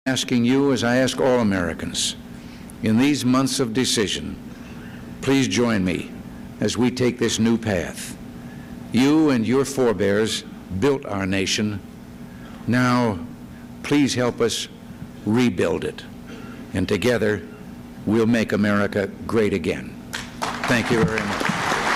Asking you, as I ask all Americans, in these months of decision, please join me as we take this new path. You and your forebears built our nation. Now, please help us rebuild it. And together, we'll make America great again. Thank you very much.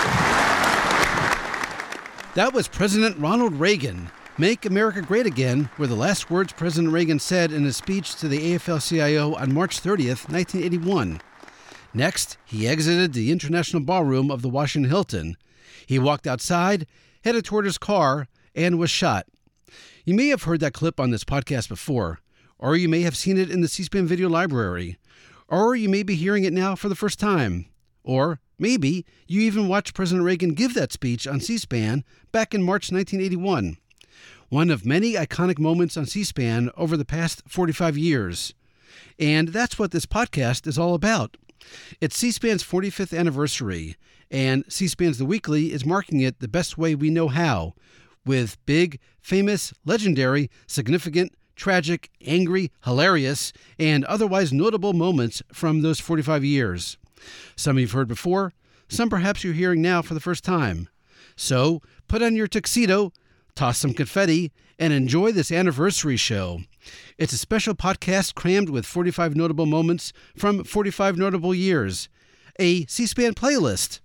That was President Ronald Reagan. Make America Great Again were the last words President Reagan said in his speech to the AFL-CIO on March 30th, 1981. Next, he exited the International Ballroom of the Washington Hilton. He walked outside, headed toward his car, and was shot. You may have heard that clip on this podcast before, or you may have seen it in the C-SPAN video library, or you may be hearing it now for the first time, or maybe you even watched President Reagan give that speech on C-SPAN back in March 1981. One of many iconic moments on C-SPAN over the past 45 years. And that's what this podcast is all about. It's C-SPAN's 45th anniversary, and C-SPAN's The Weekly is marking it the best way we know how, with big, famous, legendary, significant, tragic, angry, hilarious, and otherwise notable moments from those 45 years. Some you've heard before, some perhaps you're hearing now for the first time. So put on your tuxedo, toss some confetti, and enjoy this anniversary show. It's a special podcast crammed with 45 notable moments from 45 notable years. A C-SPAN playlist.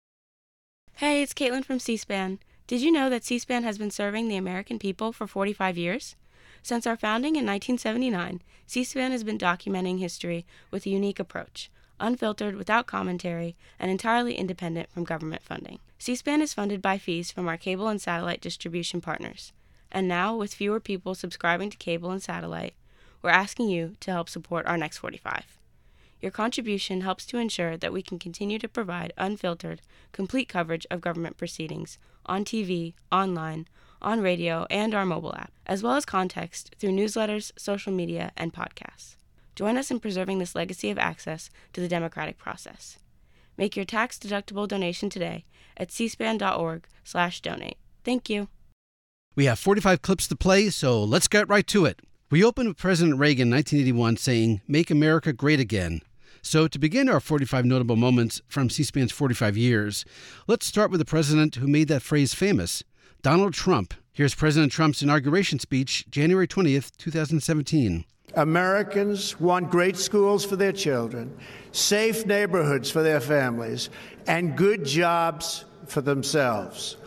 Hey, it's Caitlin from C-SPAN. Did you know that C-SPAN has been serving the American people for 45 years? Since our founding in 1979, C-SPAN has been documenting history with a unique approach, unfiltered, without commentary, and entirely independent from government funding. C-SPAN is funded by fees from our cable and satellite distribution partners. And now, with fewer people subscribing to cable and satellite, we're asking you to help support our next 45. Your contribution helps to ensure that we can continue to provide unfiltered, complete coverage of government proceedings on TV, online, on radio, and our mobile app, as well as context through newsletters, social media, and podcasts. Join us in preserving this legacy of access to the democratic process. Make your tax-deductible donation today at cspan.org/donate. Thank you. We have 45 clips to play, so let's get right to it. We opened with President Reagan in 1981 saying, "Make America Great Again." So to begin our 45 notable moments from C-SPAN's 45 years, let's start with the president who made that phrase famous, Donald Trump. Here's President Trump's inauguration speech, January 20th, 2017. Americans want great schools for their children, safe neighborhoods for their families, and good jobs for themselves.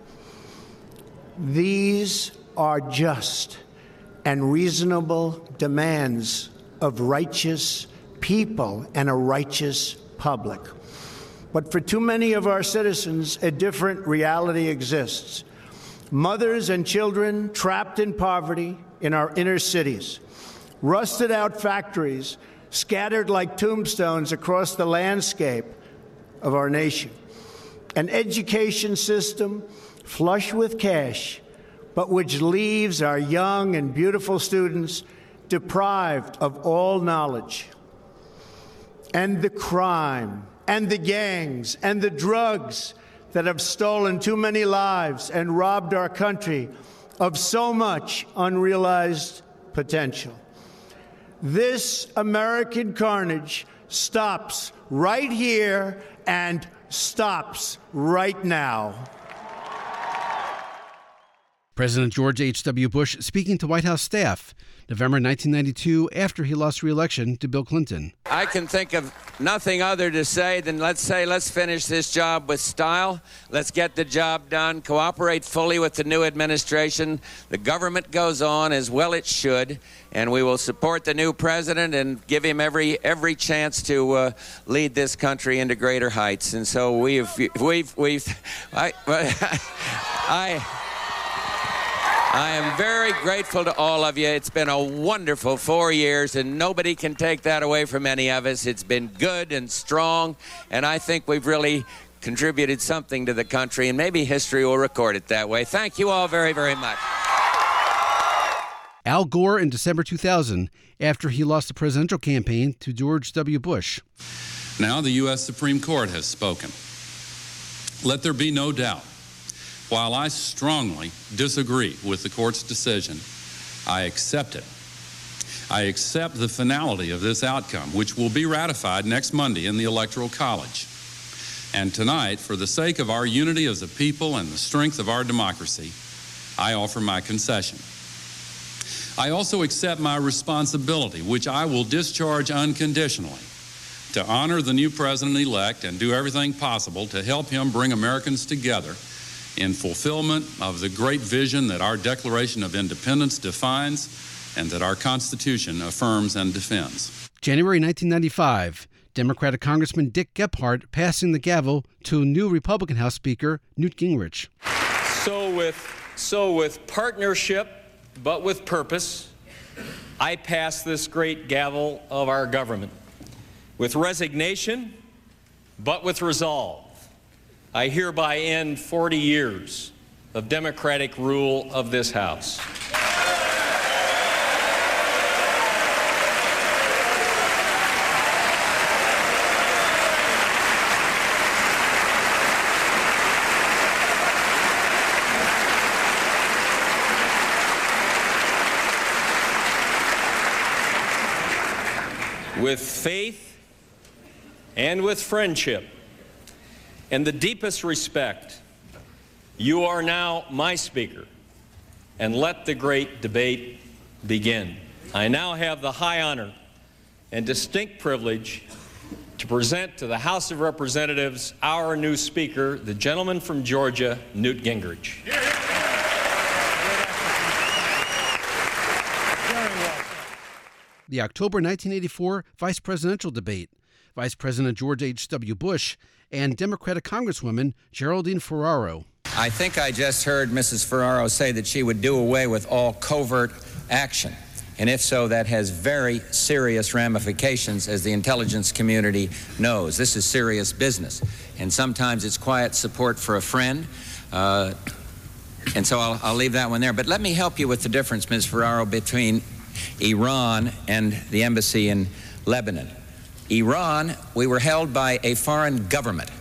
These are just and reasonable demands of righteous people and a righteous public. But for too many of our citizens, a different reality exists. Mothers and children trapped in poverty in our inner cities, rusted out factories scattered like tombstones across the landscape of our nation, an education system flush with cash, but which leaves our young and beautiful students deprived of all knowledge. And the crime, and the gangs, and the drugs that have stolen too many lives and robbed our country of so much unrealized potential. This American carnage stops right here and stops right now. President George H.W. Bush speaking to White House staff, November 1992, after he lost re-election to Bill Clinton. I can think of nothing other to say than let's finish this job with style. Let's get the job done. Cooperate fully with the new administration. The government goes on as well it should, and we will support the new president and give him every chance to lead this country into greater heights. And so I am very grateful to all of you. It's been a wonderful 4 years, and nobody can take that away from any of us. It's been good and strong, and I think we've really contributed something to the country, and maybe history will record it that way. Thank you all very, very much. Al Gore in December 2000, after he lost the presidential campaign to George W. Bush. Now the U.S. Supreme Court has spoken. Let there be no doubt. While I strongly disagree with the court's decision, I accept it I accept the finality of this outcome, which will be ratified next Monday in the Electoral College. And tonight, for the sake of our unity as a people and the strength of our democracy, I offer my concession. I also accept my responsibility, which I will discharge unconditionally, to honor the new president-elect and do everything possible to help him bring Americans together in fulfillment of the great vision that our Declaration of Independence defines and that our Constitution affirms and defends. January 1995, Democratic Congressman Dick Gephardt passing the gavel to new Republican House Speaker Newt Gingrich. So with partnership, but with purpose, I pass this great gavel of our government. With resignation, but with resolve, I hereby end 40 years of democratic rule of this House. With faith and with friendship and the deepest respect, you are now my Speaker, and let the great debate begin. I now have the high honor and distinct privilege to present to the House of Representatives our new Speaker, the gentleman from Georgia, Newt Gingrich. The October 1984 vice presidential debate. Vice President George H.W. Bush and Democratic Congresswoman Geraldine Ferraro. I think I just heard Mrs. Ferraro say that she would do away with all covert action. And if so, that has very serious ramifications, as the intelligence community knows. This is serious business. And sometimes it's quiet support for a friend. And so I'll leave that one there. But let me help you with the difference, Ms. Ferraro, between Iran and the embassy in Lebanon. Iran, we were held by a foreign government.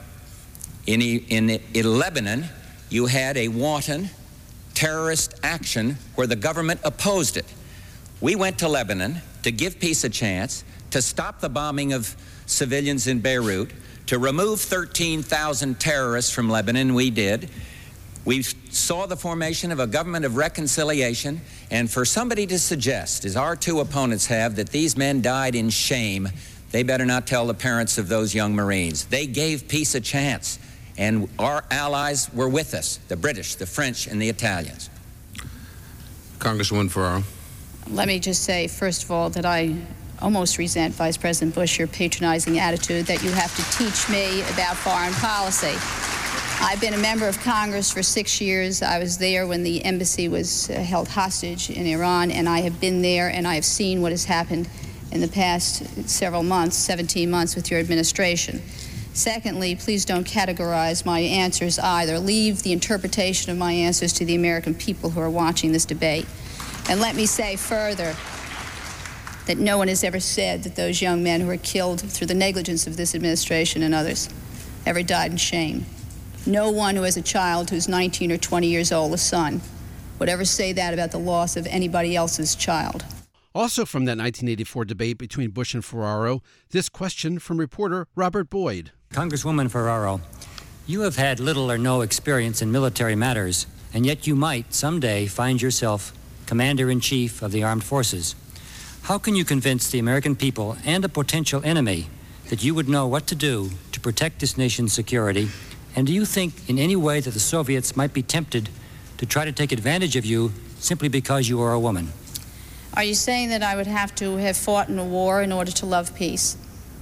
In Lebanon, you had a wanton terrorist action where the government opposed it. We went to Lebanon to give peace a chance, to stop the bombing of civilians in Beirut, to remove 13,000 terrorists from Lebanon. We did. We saw the formation of a government of reconciliation, and for somebody to suggest, as our two opponents have, that these men died in shame, they better not tell the parents of those young Marines. They gave peace a chance, and our allies were with us, the British, the French, and the Italians. Congresswoman Ferraro. Let me just say, first of all, that I almost resent, Vice President Bush, your patronizing attitude that you have to teach me about foreign policy. I've been a member of Congress for 6 years. I was there when the embassy was held hostage in Iran, and I have been there and I have seen what has happened in the past several months, 17 months with your administration. Secondly, please don't categorize my answers either. Leave the interpretation of my answers to the American people who are watching this debate. And let me say further that no one has ever said that those young men who were killed through the negligence of this administration and others ever died in shame. No one who has a child who's 19 or 20 years old, a son, would ever say that about the loss of anybody else's child. Also from that 1984 debate between Bush and Ferraro, this question from reporter Robert Boyd. Congresswoman Ferraro, you have had little or no experience in military matters, and yet you might someday find yourself Commander-in-Chief of the Armed Forces. How can you convince the American people and a potential enemy that you would know what to do to protect this nation's security? And do you think in any way that the Soviets might be tempted to try to take advantage of you simply because you are a woman? Are you saying that I would have to have fought in a war in order to love peace?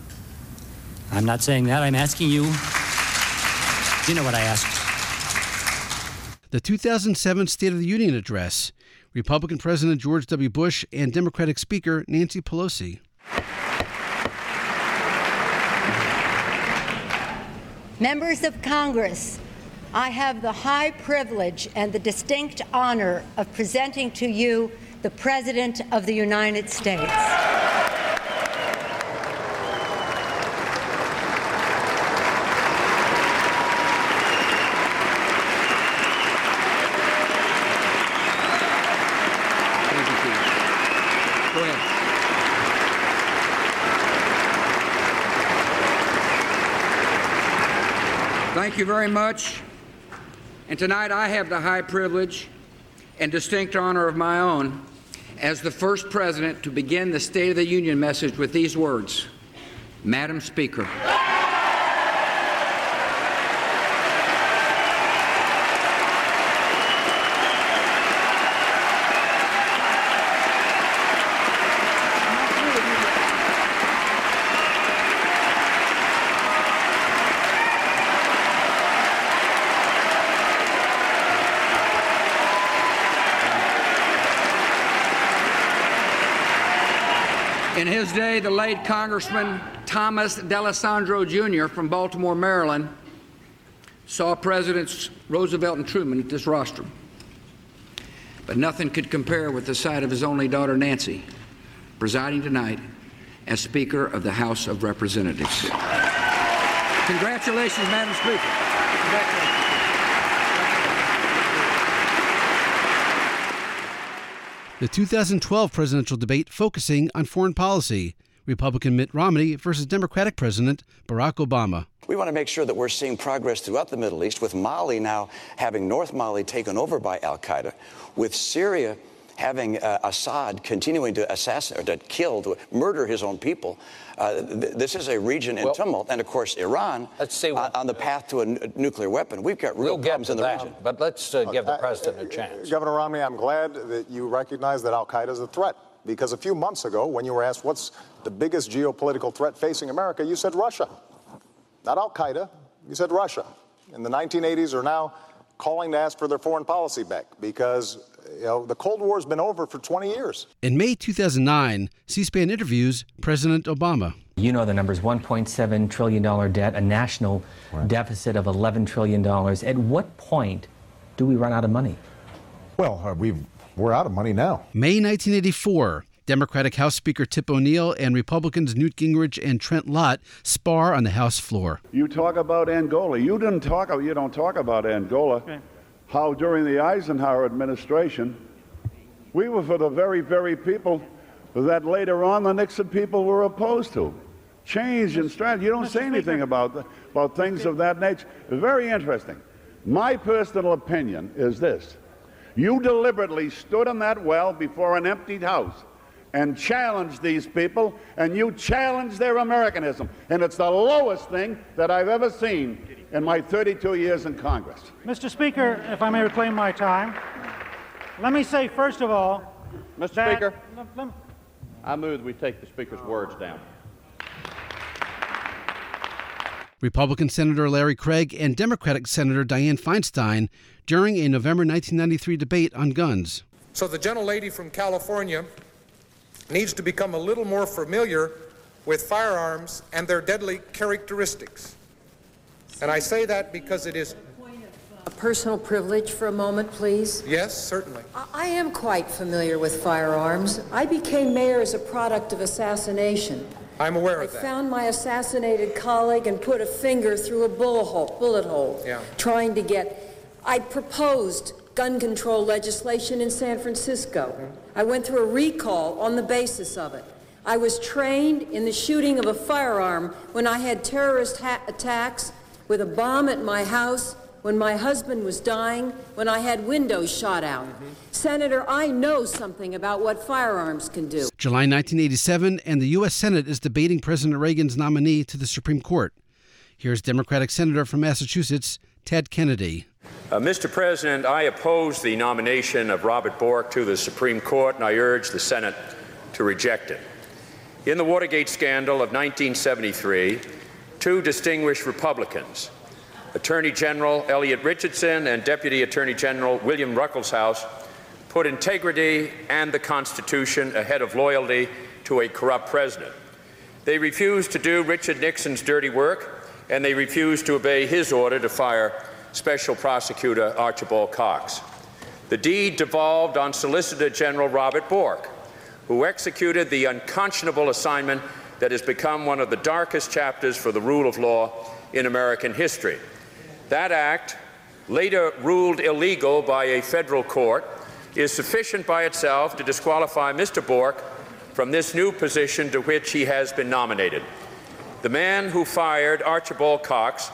I'm not saying that. I'm asking you. You know what I asked. The 2007 State of the Union Address. Republican President George W. Bush and Democratic Speaker Nancy Pelosi. Members of Congress, I have the high privilege and the distinct honor of presenting to you the President of the United States. Go ahead. Thank you very much. And tonight I have the high privilege and distinct honor of my own as the first president to begin the State of the Union message with these words: Madam Speaker. In his day, the late Congressman Thomas D'Alessandro Jr. from Baltimore, Maryland, saw Presidents Roosevelt and Truman at this rostrum. But nothing could compare with the sight of his only daughter, Nancy, presiding tonight as Speaker of the House of Representatives. Congratulations, Madam Speaker. Congratulations. The 2012 presidential debate focusing on foreign policy, Republican Mitt Romney versus Democratic President Barack Obama. We want to make sure that we're seeing progress throughout the Middle East, with Mali now having North Mali taken over by al-Qaeda, with Syria having Assad continuing to assassinate, to kill, to murder his own people. This is a region in tumult, and of course Iran on the path to a nuclear weapon. We've got real problems in the region. But let's give the president a chance. Governor Romney, I'm glad that you recognize that al-Qaeda is a threat, because a few months ago, when you were asked what's the biggest geopolitical threat facing America, you said Russia. Not al-Qaeda, you said Russia. In the 1980s are now calling to ask for their foreign policy back, because the Cold War has been over for 20 years. In May 2009, C-SPAN interviews President Obama. You know the numbers: $1.7 trillion debt, a national deficit of $11 trillion. At what point do we run out of money? Well, we're out of money now. May 1984, Democratic House Speaker Tip O'Neill and Republicans Newt Gingrich and Trent Lott spar on the House floor. You talk about Angola. You don't talk about Angola. Okay. How during the Eisenhower administration, we were for the very, very people that later on the Nixon people were opposed to. Change in strategy. You don't say anything about things of that nature. Very interesting. My personal opinion is this: you deliberately stood in that well before an emptied house and challenged these people, and you challenged their Americanism. And it's the lowest thing that I've ever seen in my 32 years in Congress. Mr. Speaker, if I may reclaim my time, let me say, first of all, Mr. Speaker, I move that we take the Speaker's words down. Republican Senator Larry Craig and Democratic Senator Dianne Feinstein during a November 1993 debate on guns. So the gentlelady from California needs to become a little more familiar with firearms and their deadly characteristics. And I say that because it is a personal privilege for a moment, please. Yes, certainly. I am quite familiar with firearms. I became mayor as a product of assassination. I'm aware of that. I found my assassinated colleague and put a finger through a bullet hole, trying to get... I proposed gun control legislation in San Francisco. I went through a recall on the basis of it. I was trained in the shooting of a firearm when I had terrorist attacks with a bomb at my house, when my husband was dying, when I had windows shot out. Senator, I know something about what firearms can do. July 1987, and the U.S. Senate is debating President Reagan's nominee to the Supreme Court. Here's Democratic Senator from Massachusetts, Ted Kennedy. Mr. President, I oppose the nomination of Robert Bork to the Supreme Court, and I urge the Senate to reject it. In the Watergate scandal of 1973, two distinguished Republicans, Attorney General Elliot Richardson and Deputy Attorney General William Ruckelshaus, put integrity and the Constitution ahead of loyalty to a corrupt president. They refused to do Richard Nixon's dirty work, and they refused to obey his order to fire Special Prosecutor Archibald Cox. The deed devolved on Solicitor General Robert Bork, who executed the unconscionable assignment that has become one of the darkest chapters for the rule of law in American history. That act, later ruled illegal by a federal court, is sufficient by itself to disqualify Mr. Bork from this new position to which he has been nominated. The man who fired Archibald Cox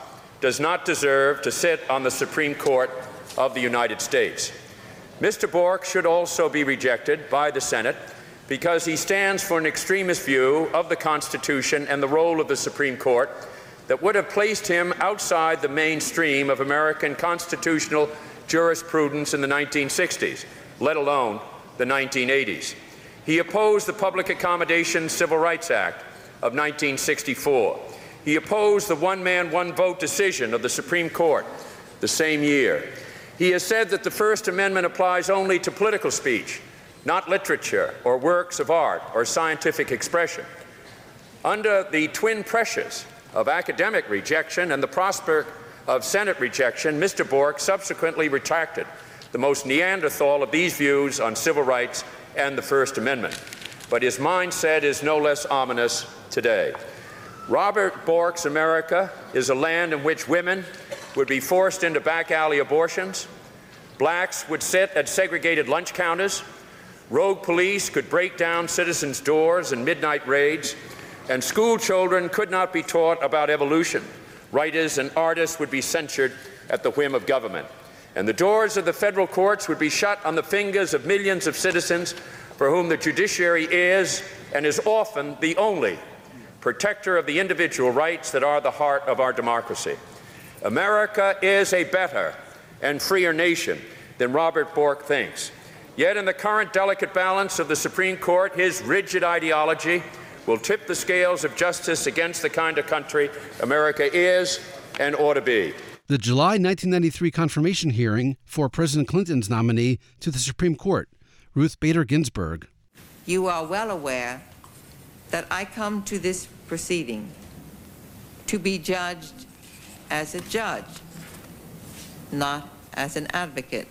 does not deserve to sit on the Supreme Court of the United States. Mr. Bork should also be rejected by the Senate because he stands for an extremist view of the Constitution and the role of the Supreme Court that would have placed him outside the mainstream of American constitutional jurisprudence in the 1960s, let alone the 1980s. He opposed the Public Accommodation Civil Rights Act of 1964. He opposed the one-man, one-vote decision of the Supreme Court the same year. He has said that the First Amendment applies only to political speech, not literature or works of art or scientific expression. Under the twin pressures of academic rejection and the prospect of Senate rejection, Mr. Bork subsequently retracted the most Neanderthal of these views on civil rights and the First Amendment. But his mindset is no less ominous today. Robert Bork's America is a land in which women would be forced into back alley abortions, blacks would sit at segregated lunch counters, rogue police could break down citizens' doors in midnight raids, and school children could not be taught about evolution. Writers and artists would be censured at the whim of government. And the doors of the federal courts would be shut on the fingers of millions of citizens for whom the judiciary is and is often the only protector of the individual rights that are the heart of our democracy. America is a better and freer nation than Robert Bork thinks. Yet in the current delicate balance of the Supreme Court, his rigid ideology will tip the scales of justice against the kind of country America is and ought to be. The July 1993 confirmation hearing for President Clinton's nominee to the Supreme Court, Ruth Bader Ginsburg. You are well aware that I come to this proceeding to be judged as a judge, not as an advocate.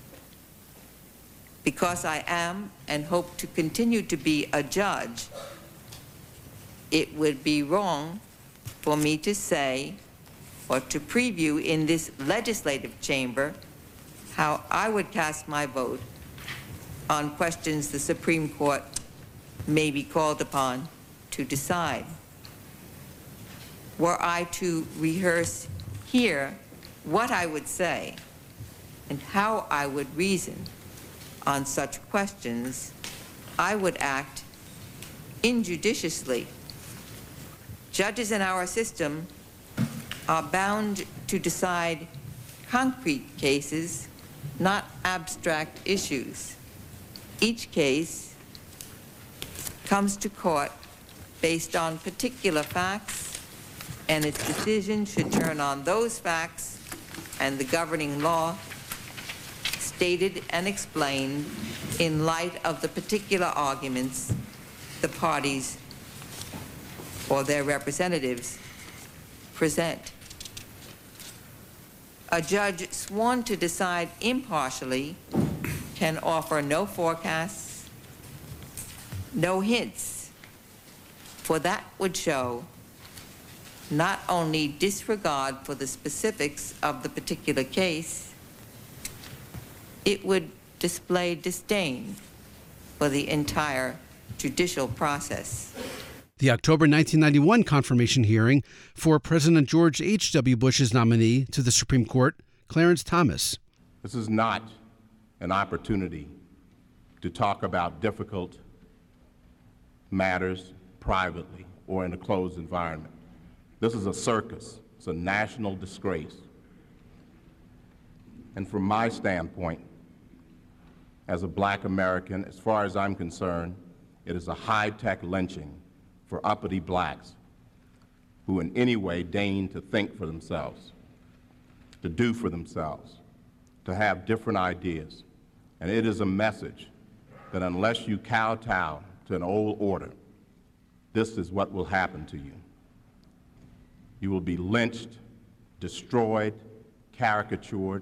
Because I am and hope to continue to be a judge, it would be wrong for me to say or to preview in this legislative chamber how I would cast my vote on questions the Supreme Court may be called upon to decide. Were I to rehearse here what I would say and how I would reason on such questions, I would act injudiciously. Judges in our system are bound to decide concrete cases, not abstract issues. Each case comes to court based on particular facts, and its decision should turn on those facts and the governing law stated and explained in light of the particular arguments the parties or their representatives present. A judge sworn to decide impartially can offer no forecasts, no hints, for that would show not only disregard for the specifics of the particular case, it would display disdain for the entire judicial process. The October 1991 confirmation hearing for President George H.W. Bush's nominee to the Supreme Court, Clarence Thomas. This is not an opportunity to talk about difficult matters privately or in a closed environment. This is a circus. It's a national disgrace. And from my standpoint, as a black American, as far as I'm concerned, it is a high-tech lynching for uppity blacks who in any way deign to think for themselves, to do for themselves, to have different ideas. And it is a message that unless you kowtow to an old order, this is what will happen to you. You will be lynched, destroyed, caricatured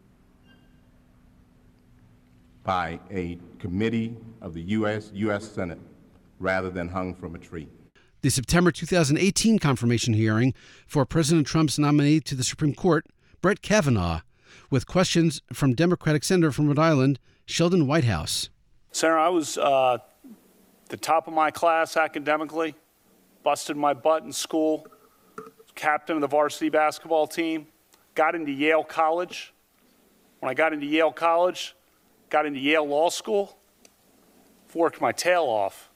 by a committee of the U.S. Senate rather than hung from a tree. The September 2018 confirmation hearing for President Trump's nominee to the Supreme Court, Brett Kavanaugh, with questions from Democratic Senator from Rhode Island, Sheldon Whitehouse. Senator, I was the top of my class academically, busted my butt in school, captain of the varsity basketball team, got into Yale College. When I got into Yale College, got into Yale Law School, worked my tail off.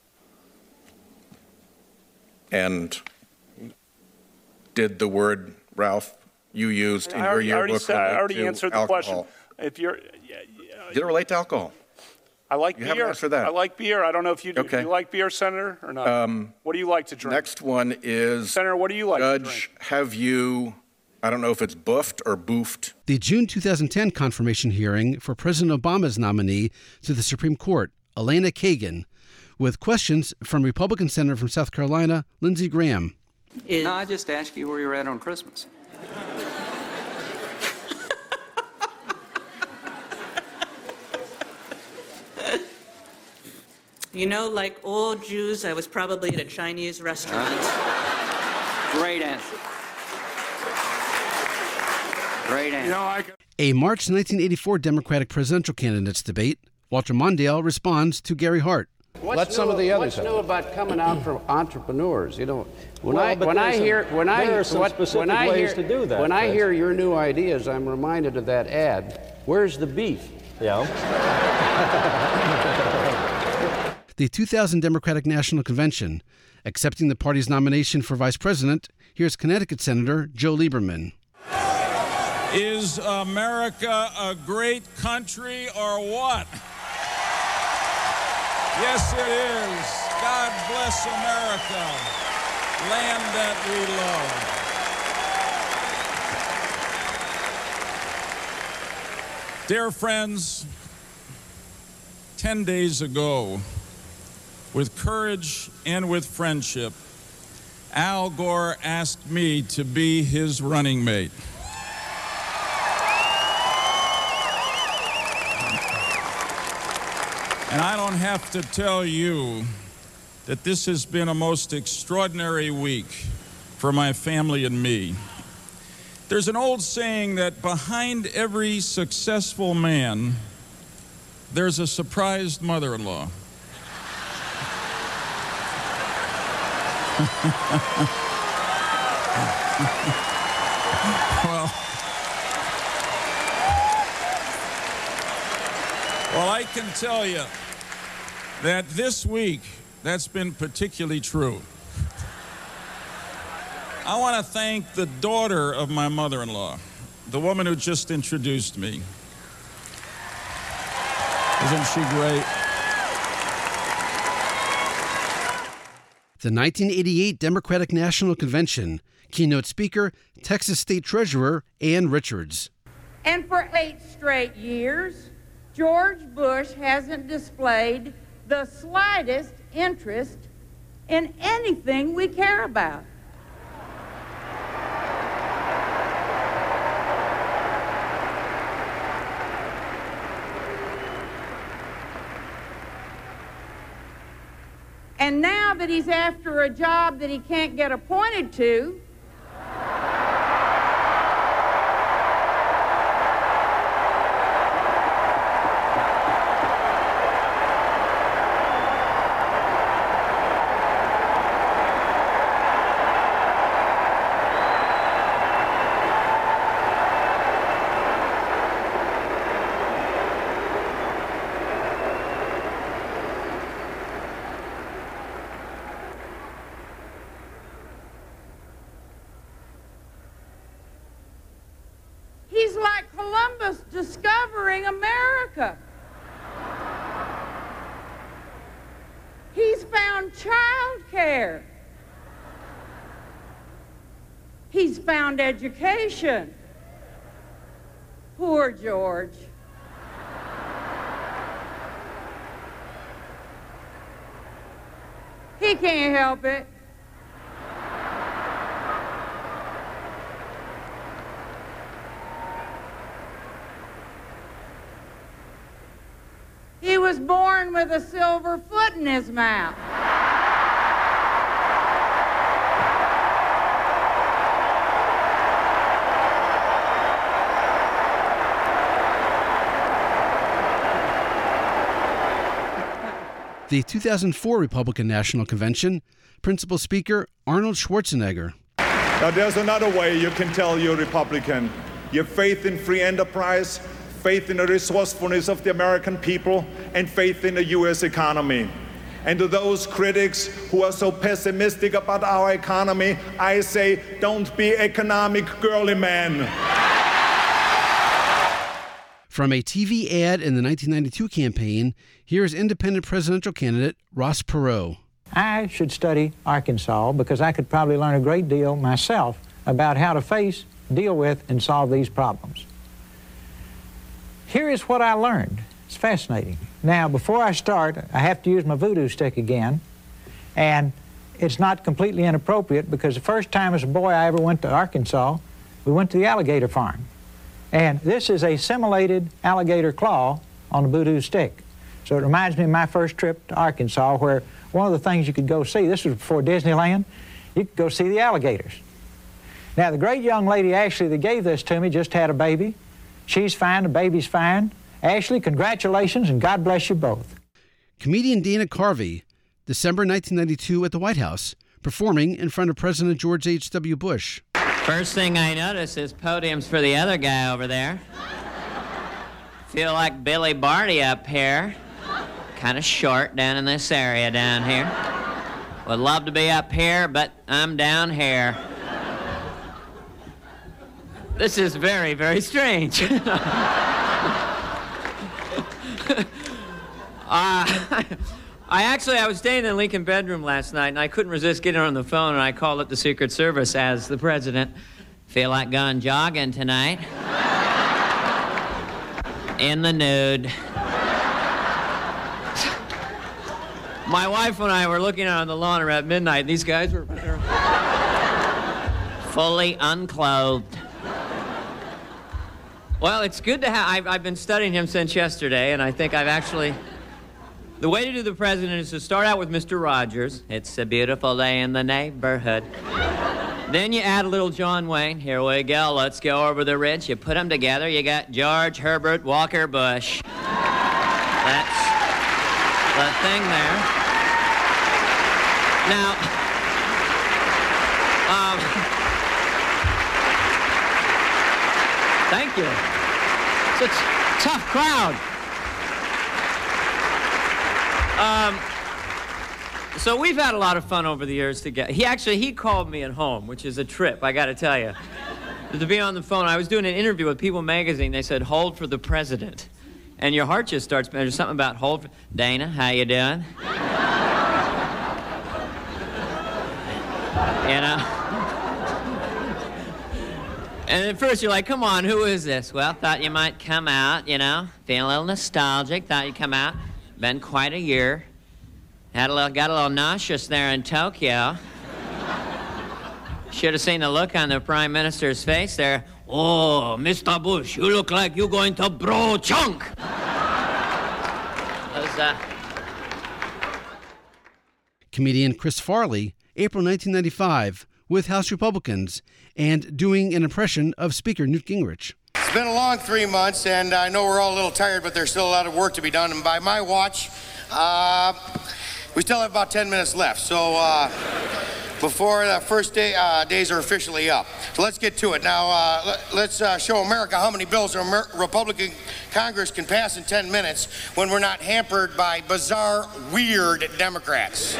And did the word, Ralph, you used in your yearbook relate I already to answered the alcohol? question. If you're, Did it relate to alcohol? I like You beer. haven't answered that. I like beer. I don't know if you do. Okay. Do you like beer, Senator, or not? What do you like to drink? Next one is, Senator, what do you like to drink? Judge, have you, I don't know if it's buffed or boofed. The June 2010 confirmation hearing for President Obama's nominee to the Supreme Court, Elena Kagan, with questions from Republican Senator from South Carolina, Lindsey Graham. No, I just asked you where you're at on Christmas. You know, like all Jews, I was probably at a Chinese restaurant. Great answer. Great answer. A March 1984 Democratic presidential candidates debate. Walter Mondale responds to Gary Hart. Let some of the others. What's new about coming out from entrepreneurs? You know, when I hear your new ideas, I'm reminded of that ad. Where's the beef? Yeah. The 2000 Democratic National Convention. Accepting the party's nomination for vice president, here's Connecticut Senator Joe Lieberman. Is America a great country or what? Yes, it is. God bless America, land that we love. Dear friends, 10 days ago, with courage and with friendship, Al Gore asked me to be his running mate. And I don't have to tell you that this has been a most extraordinary week for my family and me. There's an old saying that behind every successful man, there's a surprised mother-in-law. Well, I can tell you that this week, that's been particularly true. I want to thank the daughter of my mother-in-law, the woman who just introduced me. Isn't she great? The 1988 Democratic National Convention. Keynote speaker, Texas State Treasurer Ann Richards. And for 8 straight years, George Bush hasn't displayed the slightest interest in anything we care about. And now that he's after a job that he can't get appointed to, he's like Columbus discovering America. He's found childcare. He's found education. Poor George. He can't help it. He was born with a silver foot in his mouth. The 2004 Republican National Convention. Principal Speaker Arnold Schwarzenegger. Now, there's another way you can tell you're Republican. Your faith in free enterprise, faith in the resourcefulness of the American people, and faith in the U.S. economy. And to those critics who are so pessimistic about our economy, I say, don't be economic girly man. From a TV ad in the 1992 campaign, here's independent presidential candidate Ross Perot. I should study Arkansas because I could probably learn a great deal myself about how to face, deal with, and solve these problems. Here is what I learned. It's fascinating. Now, before I start, I have to use my voodoo stick again, and it's not completely inappropriate because the first time as a boy I ever went to Arkansas, we went to the alligator farm. And this is a simulated alligator claw on a voodoo stick. So it reminds me of my first trip to Arkansas, where one of the things you could go see, this was before Disneyland, you could go see the alligators. Now, the great young lady, Ashley, that gave this to me just had a baby. She's fine, the baby's fine. Ashley, congratulations, and God bless you both. Comedian Dana Carvey, December 1992 at the White House, performing in front of President George H.W. Bush. First thing I notice is podiums for the other guy over there. Feel like Billy Barty up here. Kind of short down in this area down here. Would love to be up here, but I'm down here. This is very, very strange. I was staying in the Lincoln bedroom last night, and I couldn't resist getting on the phone, and I called up the Secret Service as the president. Feel like going jogging tonight. In the nude. My wife and I were looking out on the lawn around midnight, and these guys were fully unclothed. Well, it's good to have... I've been studying him since yesterday, and I think I've actually... The way to do the president is to start out with Mr. Rogers. It's a beautiful day in the neighborhood. Then you add a little John Wayne. Here we go. Let's go over the ridge. You put them together. You got George Herbert Walker Bush. That's the thing there. Now, thank you. It's a tough crowd. So we've had a lot of fun over the years together. He called me at home, which is a trip, I got to tell you. To be on the phone, I was doing an interview with People Magazine. They said, hold for the president. And your heart just starts, there's something about hold for... Dana, how you doing? You know? And at first you're like, come on, who is this? Well, thought you might come out, you know, feeling a little nostalgic, thought you'd come out. Been quite a year. Got a little nauseous there in Tokyo. Should have seen the look on the Prime Minister's face there. Oh, Mr. Bush, you look like you're going to bro chunk. Comedian Chris Farley, April 1995, with House Republicans, and doing an impression of Speaker Newt Gingrich. It's been a long 3 months, and I know we're all a little tired, but there's still a lot of work to be done. And by my watch, we still have about 10 minutes left. So before the first days are officially up. So let's get to it. Now, let's show America how many bills a Republican Congress can pass in 10 minutes when we're not hampered by bizarre, weird Democrats.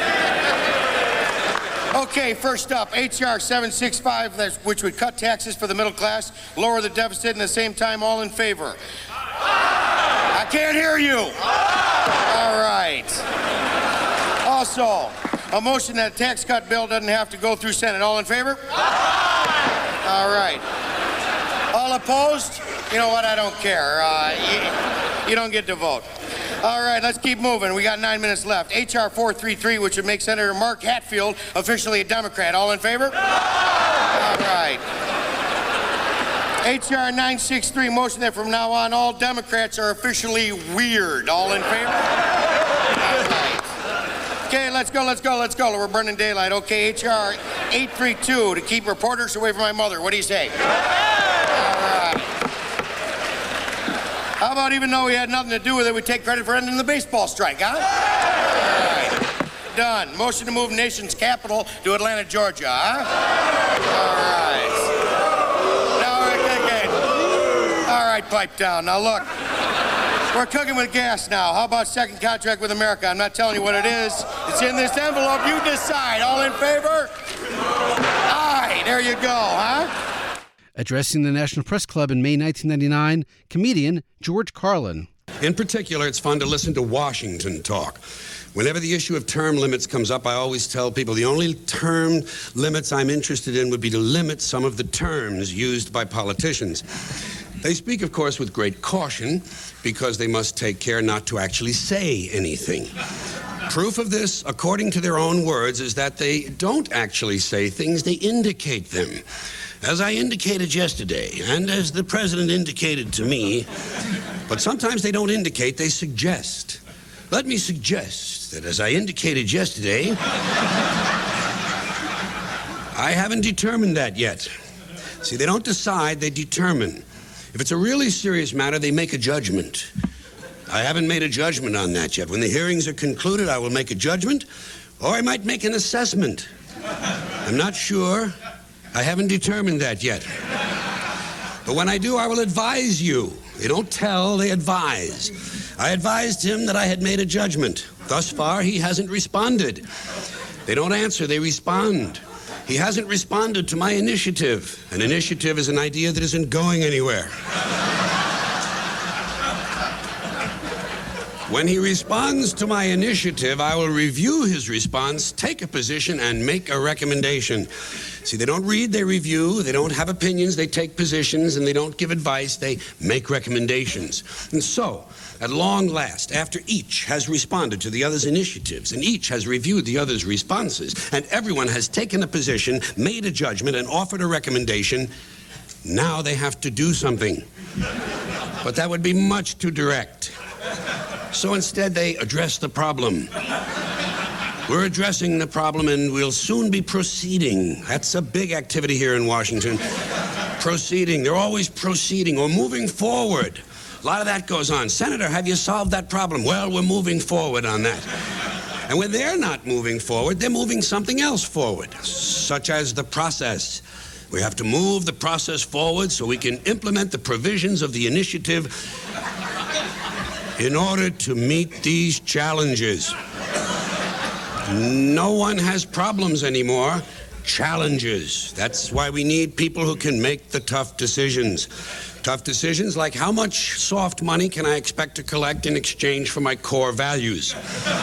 Okay, first up, H.R. 765, which would cut taxes for the middle class, lower the deficit, and at the same time, all in favor. I can't hear you. All right. Also, a motion that a tax cut bill doesn't have to go through Senate. All in favor? All right. All opposed? You know what? I don't care. You don't get to vote. All right, let's keep moving. We got 9 minutes left. H.R. 433, which would make Senator Mark Hatfield officially a Democrat. All in favor? All right. H.R. 963, motion that from now on all Democrats are officially weird. All in favor? All right. Okay, let's go. We're burning daylight. Okay, H.R. 832, to keep reporters away from my mother. What do you say? How about even though we had nothing to do with it, we take credit for ending the baseball strike, huh? All right. done. Motion to move nation's capital to Atlanta, Georgia, huh? All right. All right, pipe down. Now, look. We're cooking with gas now. How about second contract with America? I'm not telling you what it is. It's in this envelope. You decide. All in favor? Aye. There you go, huh? Addressing the National Press Club in May 1999, comedian George Carlin. In particular, it's fun to listen to Washington talk. Whenever the issue of term limits comes up, I always tell people the only term limits I'm interested in would be to limit some of the terms used by politicians. They speak, of course, with great caution because they must take care not to actually say anything. Proof of this, according to their own words, is that they don't actually say things, they indicate them. As I indicated yesterday, and as the president indicated to me, but sometimes they don't indicate, they suggest. Let me suggest that as I indicated yesterday, I haven't determined that yet. See, they don't decide, they determine. If it's a really serious matter, they make a judgment. I haven't made a judgment on that yet. When the hearings are concluded, I will make a judgment, or I might make an assessment. I'm not sure. I haven't determined that yet. But when I do, I will advise you. They don't tell, they advise. I advised him that I had made a judgment. Thus far, he hasn't responded. They don't answer, they respond. He hasn't responded to my initiative. An initiative is an idea that isn't going anywhere. When he responds to my initiative, I will review his response, take a position, and make a recommendation. See, they don't read, they review. They don't have opinions, they take positions, and they don't give advice, they make recommendations. And so, at long last, after each has responded to the other's initiatives, and each has reviewed the other's responses, and everyone has taken a position, made a judgment, and offered a recommendation, now they have to do something. But that would be much too direct. So instead, they address the problem. We're addressing the problem, and we'll soon be proceeding. That's a big activity here in Washington. Proceeding. They're always proceeding or moving forward. A lot of that goes on. Senator, have you solved that problem? Well, we're moving forward on that. And when they're not moving forward, they're moving something else forward, such as the process. We have to move the process forward so we can implement the provisions of the initiative in order to meet these challenges. No one has problems anymore, challenges. That's why we need people who can make the tough decisions. Tough decisions like how much soft money can I expect to collect in exchange for my core values?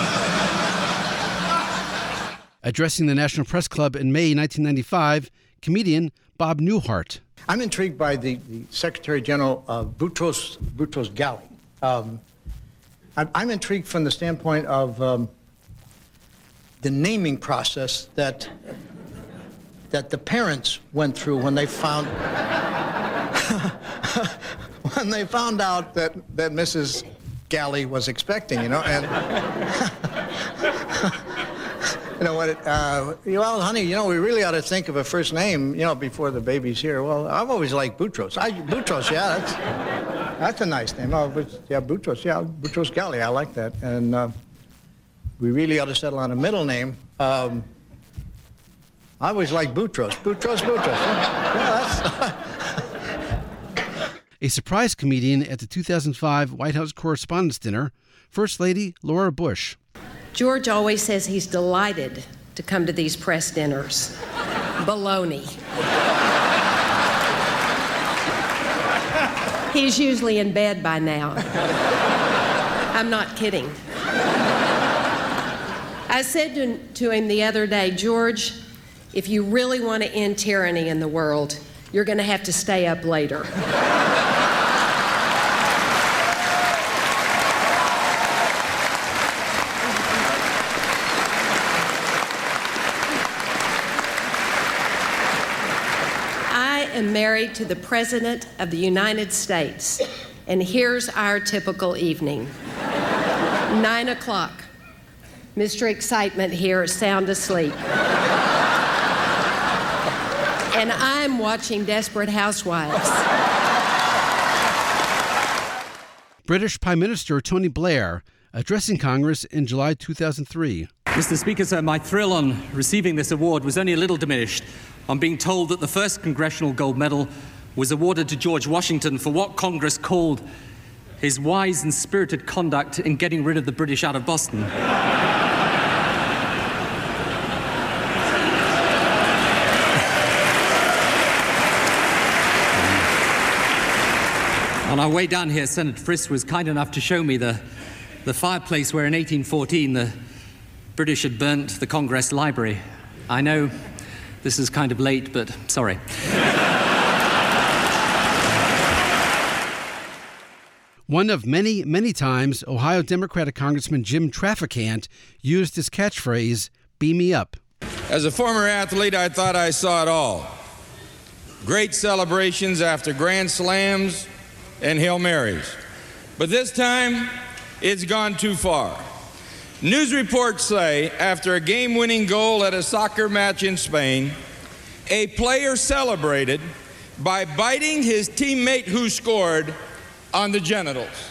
Addressing the National Press Club in May 1995, comedian Bob Newhart. I'm intrigued by the Secretary General Boutros Ghali. I'm intrigued from the standpoint of the naming process that the parents went through when they found out that Mrs. Ghali was expecting, you know, and you know what? Well, honey, you know, we really ought to think of a first name, you know, before the baby's here. Well, I've always liked Boutros. Boutros, yeah, that's a nice name. Oh, yeah, Boutros, yeah, Boutros Ghali. I like that, and we really ought to settle on a middle name. I always like Boutros. Boutros. Yeah, A surprise comedian at the 2005 White House Correspondents' Dinner, First Lady Laura Bush. George always says he's delighted to come to these press dinners. Baloney. He's usually in bed by now. I'm not kidding. I said to him the other day, George, if you really want to end tyranny in the world, you're going to have to stay up later. I am married to the President of the United States, and here's our typical evening. 9 o'clock. Mr. Excitement here is sound asleep. And I'm watching Desperate Housewives. British Prime Minister Tony Blair addressing Congress in July 2003. Mr. Speaker, sir, my thrill on receiving this award was only a little diminished on being told that the first Congressional Gold Medal was awarded to George Washington for what Congress called his wise and spirited conduct in getting rid of the British out of Boston. On our way down here, Senator Frist was kind enough to show me the fireplace where in 1814 the British had burnt the Congress Library. I know this is kind of late, but sorry. One of many, many times Ohio Democratic Congressman Jim Traficant used his catchphrase, "Beam me up." As a former athlete, I thought I saw it all. Great celebrations after grand slams and Hail Marys. But this time, it's gone too far. News reports say after a game-winning goal at a soccer match in Spain, a player celebrated by biting his teammate who scored on the genitals.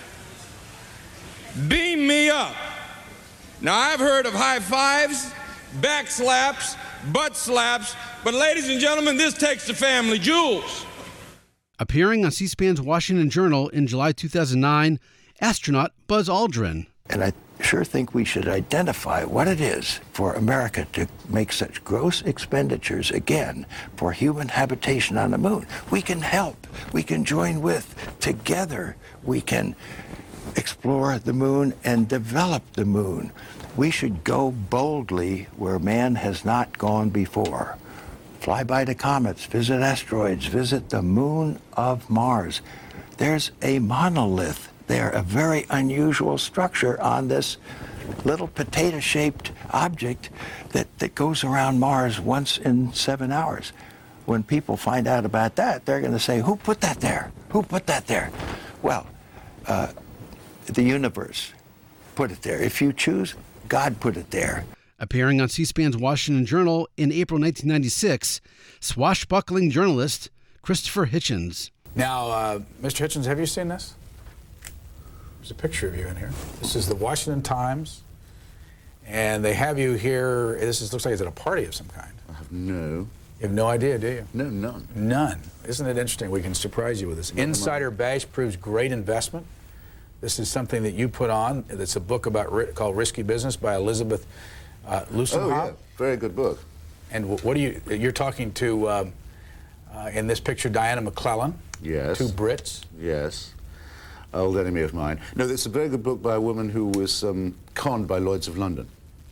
Beam me up. Now, I've heard of high fives, back slaps, butt slaps, but ladies and gentlemen, this takes the family jewels. Appearing on C-SPAN's Washington Journal in July 2009, astronaut Buzz Aldrin. And I sure think we should identify what it is for America to make such gross expenditures again for human habitation on the moon. We can help. We can join with. Together, we can explore the moon and develop the moon. We should go boldly where man has not gone before. Fly by the comets, visit asteroids, visit the moon of Mars. There's a monolith there, a very unusual structure on this little potato-shaped object that goes around Mars once in 7 hours. When people find out about that, they're going to say, who put that there? Who put that there? Well, the universe put it there. If you choose, God put it there. Appearing on C-SPAN's Washington Journal in April 1996, swashbuckling journalist Christopher Hitchens. Now, Mr. Hitchens, have you seen this? There's a picture of you in here. This is the Washington Times, and they have you here. Looks like it's at a party of some kind. I have no. You have no idea, do you? No, none. None. Isn't it interesting? We can surprise you with this. Insider Bash proves great investment. This is something that you put on. It's a book called Risky Business by Elizabeth Lucenhoff. Oh, yeah. Very good book. And what do you're talking to, in this picture, Diana McClellan. Yes. Two Brits. Yes. Old enemy of mine. No, it's a very good book by a woman who was conned by Lloyd's of London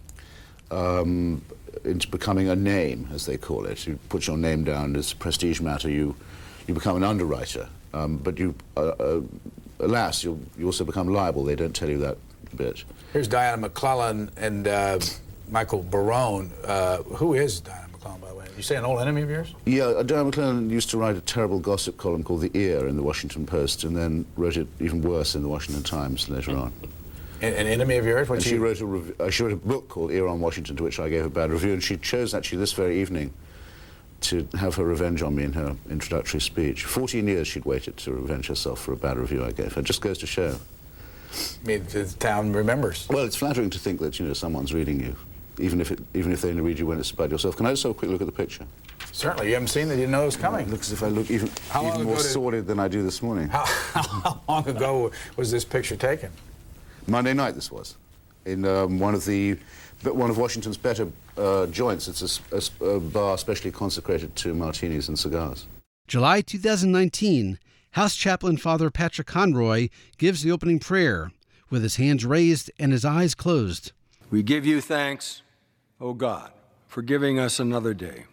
into becoming a name, as they call it. You put your name down as a prestige matter, you become an underwriter. But you, alas, you also become liable. They don't tell you that bit. Here's Diana McClellan and Michael Barone. Who is Diana McClellan, by the way? You say an old enemy of yours? Yeah, Diana McClellan used to write a terrible gossip column called The Ear in the Washington Post, and then wrote it even worse in the Washington Times later on. An enemy of yours? She wrote a book called Ear on Washington, to which I gave a bad review, and she chose actually this very evening to have her revenge on me in her introductory speech. 14 years she'd waited to revenge herself for a bad review I gave her. It just goes to show. I mean, the town remembers. Well, it's flattering to think that, you know, someone's reading you, even if they only read you when it's about yourself. Can I just have a quick look at the picture? Certainly. You haven't seen it. You didn't know it was coming. It looks as if I look even more sordid than I do this morning. How long ago was this picture taken? Monday night this was, in one of Washington's better joints. It's a bar specially consecrated to martinis and cigars. July 2019, House Chaplain Father Patrick Conroy gives the opening prayer with his hands raised and his eyes closed. We give you thanks, O God, for giving us another day.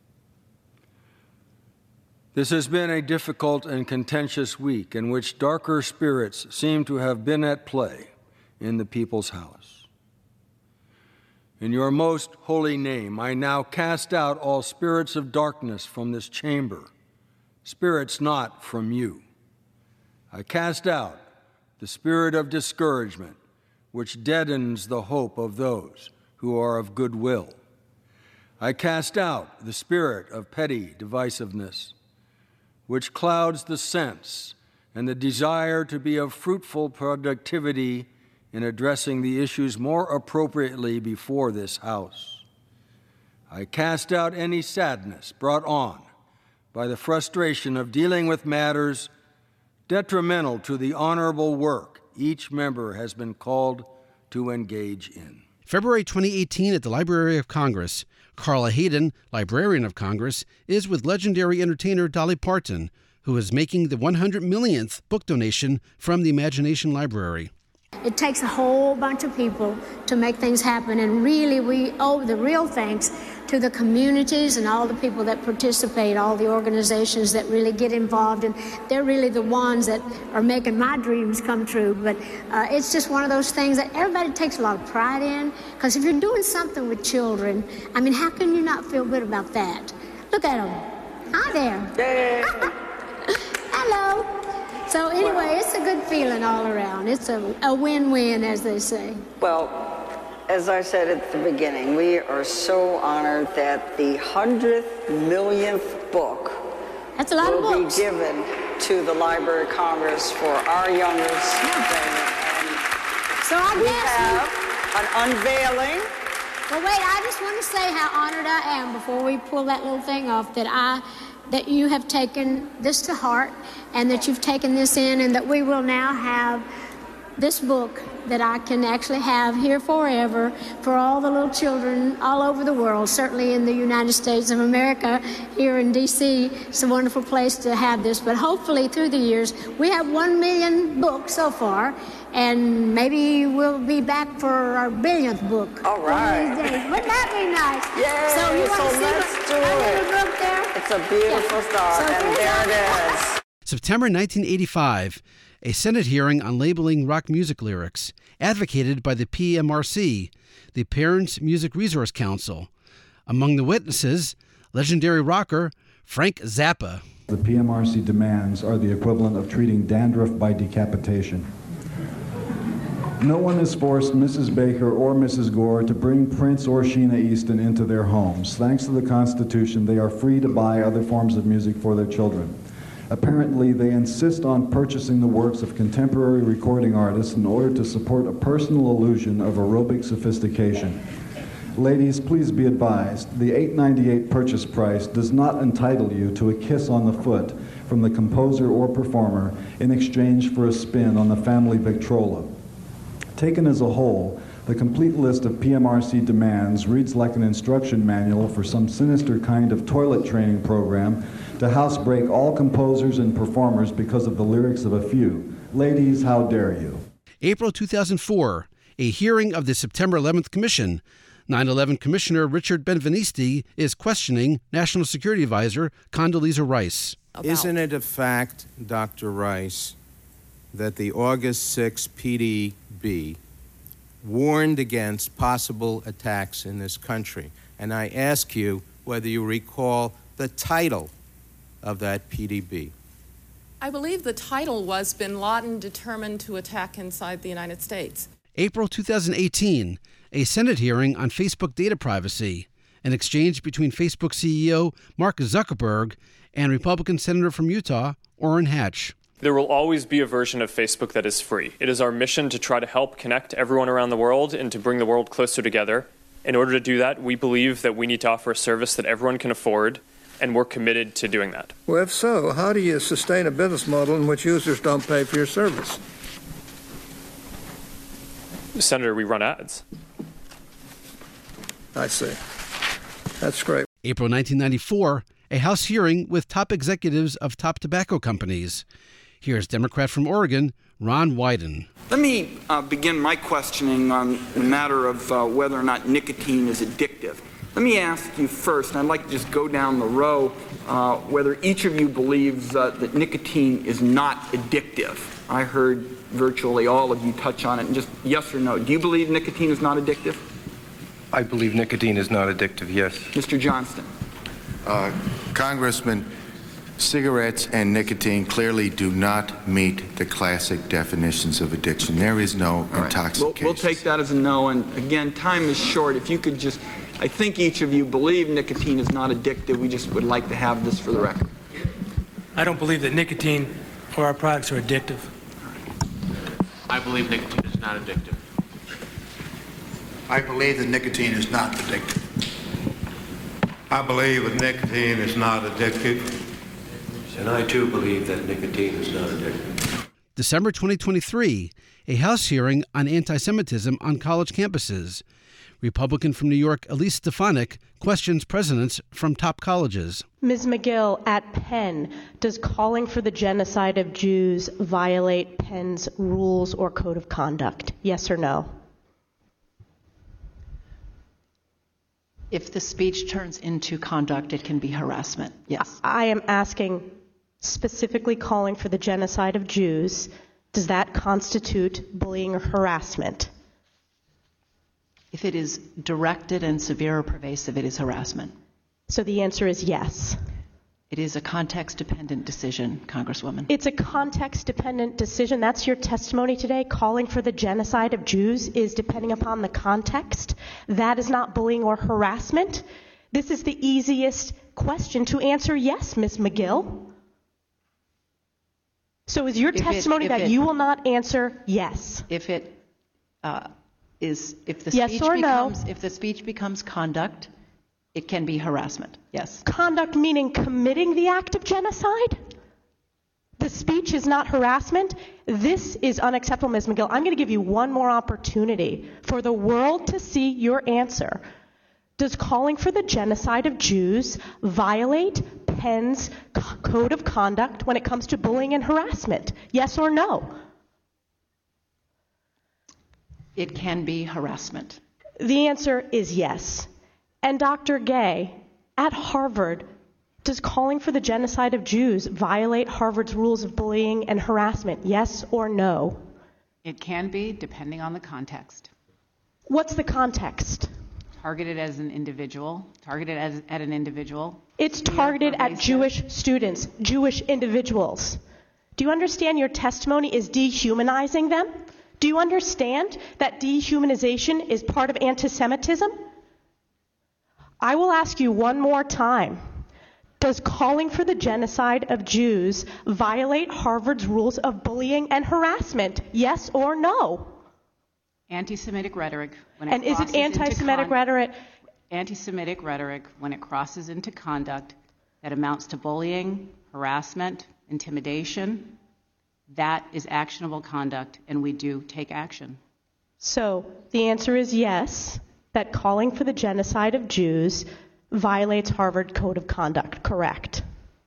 This has been a difficult and contentious week in which darker spirits seem to have been at play in the people's house. In your most holy name, I now cast out all spirits of darkness from this chamber, spirits not from you. I cast out the spirit of discouragement, which deadens the hope of those who are of good will. I cast out the spirit of petty divisiveness, which clouds the sense and the desire to be of fruitful productivity in addressing the issues more appropriately before this House. I cast out any sadness brought on by the frustration of dealing with matters detrimental to the honorable work each member has been called to engage in. February 2018 at the Library of Congress, Carla Hayden, Librarian of Congress, is with legendary entertainer Dolly Parton, who is making the 100 millionth book donation from the Imagination Library. It takes a whole bunch of people to make things happen, and really we owe the real thanks to the communities and all the people that participate, all the organizations that really get involved, and they're really the ones that are making my dreams come true. But it's just one of those things that everybody takes a lot of pride in, because if you're doing something with children, I mean, how can you not feel good about that? Look at them. Hi there. Hello. So anyway, it's a good feeling all around. It's a win-win, as they say. Well, as I said at the beginning, we are so honored that the 100th millionth book That's a lot of will books. be given to the Library of Congress for our youngest. So I we guess have an unveiling. Well, wait, I just want to say how honored I am before we pull that little thing off that you have taken this to heart and that you've taken this in, and that we will now have this book that I can actually have here forever for all the little children all over the world, certainly in the United States of America. Here in D.C., it's a wonderful place to have this, but hopefully through the years, we have 1 million books so far, and maybe we'll be back for our 1,000,000th book. All right. One of these days. Wouldn't that be nice? Yay, So you want to see let's do my it. little book there? It's a beautiful start, So and there it is. September 1985, a Senate hearing on labeling rock music lyrics, advocated by the PMRC, the Parents Music Resource Council. Among the witnesses, legendary rocker Frank Zappa. The PMRC demands are the equivalent of treating dandruff by decapitation. No one has forced Mrs. Baker or Mrs. Gore to bring Prince or Sheena Easton into their homes. Thanks to the Constitution, they are free to buy other forms of music for their children. Apparently, they insist on purchasing the works of contemporary recording artists in order to support a personal illusion of aerobic sophistication. Ladies, please be advised, the $8.98 purchase price does not entitle you to a kiss on the foot from the composer or performer in exchange for a spin on the family Victrola. Taken as a whole, the complete list of PMRC demands reads like an instruction manual for some sinister kind of toilet training program to housebreak all composers and performers because of the lyrics of a few. Ladies, how dare you? April 2004, a hearing of the September 11th Commission. 9/11 Commissioner Richard Benvenisti is questioning National Security Advisor Condoleezza Rice. Isn't it a fact, Dr. Rice, that the August 6 PDB warned against possible attacks in this country? And I ask you whether you recall the title of that PDB. I believe the title was Bin Laden Determined to Attack Inside the United States. April 2018, a Senate hearing on Facebook data privacy, an exchange between Facebook CEO Mark Zuckerberg and Republican Senator from Utah, Orrin Hatch. There will always be a version of Facebook that is free. It is our mission to try to help connect everyone around the world and to bring the world closer together. In order to do that, we believe that we need to offer a service that everyone can afford, and we're committed to doing that. Well, if so, how do you sustain a business model in which users don't pay for your service? Senator, we run ads. I see. That's great. April 1994, a House hearing with top executives of top tobacco companies. Here's Democrat from Oregon, Ron Wyden. Let me begin my questioning on the matter of whether or not nicotine is addictive. Let me ask you first, and I'd like to just go down the row, whether each of you believes that nicotine is not addictive. I heard virtually all of you touch on it, and just yes or no. Do you believe nicotine is not addictive? I believe nicotine is not addictive, yes. Mr. Johnston. Congressman, cigarettes and nicotine clearly do not meet the classic definitions of addiction. There is no intoxication. We'll take that as a no, and again, time is short. If you could just, I think each of you believe nicotine is not addictive. We just would like to have this for the record. I don't believe that nicotine or our products are addictive. I believe nicotine is not addictive. I believe that nicotine is not addictive. I believe that nicotine is not addictive. And I too believe that nicotine is not addictive. December 2023, a House hearing on anti-Semitism on college campuses. Republican from New York, Elise Stefanik, questions presidents from top colleges. Ms. McGill, at Penn, does calling for the genocide of Jews violate Penn's rules or code of conduct? Yes or no? If the speech turns into conduct, it can be harassment. Yes. I am asking specifically calling for the genocide of Jews. Does that constitute bullying or harassment? If it is directed and severe or pervasive, it is harassment. So the answer is yes. It is a context-dependent decision, Congresswoman. It's a context-dependent decision. That's your testimony today. Calling for the genocide of Jews is depending upon the context. That is not bullying or harassment. This is the easiest question to answer yes, Ms. McGill. So is your testimony that you will not answer yes? If it if the yes speech or becomes no? if the speech becomes conduct, it can be harassment. Yes. Conduct meaning committing the act of genocide? The speech is not harassment? This is unacceptable, Ms. McGill. I'm going to give you one more opportunity for the world to see your answer. Does calling for the genocide of Jews violate Penn's code of conduct when it comes to bullying and harassment? Yes or no? It can be harassment. The answer is yes. And Dr. Gay, at Harvard, does calling for the genocide of Jews violate Harvard's rules of bullying and harassment? Yes or no? It can be, depending on the context. What's the context? Targeted as an individual. Targeted at an individual. It's targeted at Jewish students, Jewish individuals. Do you understand your testimony is dehumanizing them? Do you understand that dehumanization is part of anti-Semitism? I will ask you one more time. Does calling for the genocide of Jews violate Harvard's rules of bullying and harassment? Yes or no? Anti-Semitic rhetoric. And is it anti-Semitic rhetoric? Anti-Semitic rhetoric, when it crosses into conduct that amounts to bullying, harassment, intimidation, that is actionable conduct, and we do take action. So the answer is yes, that calling for the genocide of Jews violates Harvard Code of Conduct, correct?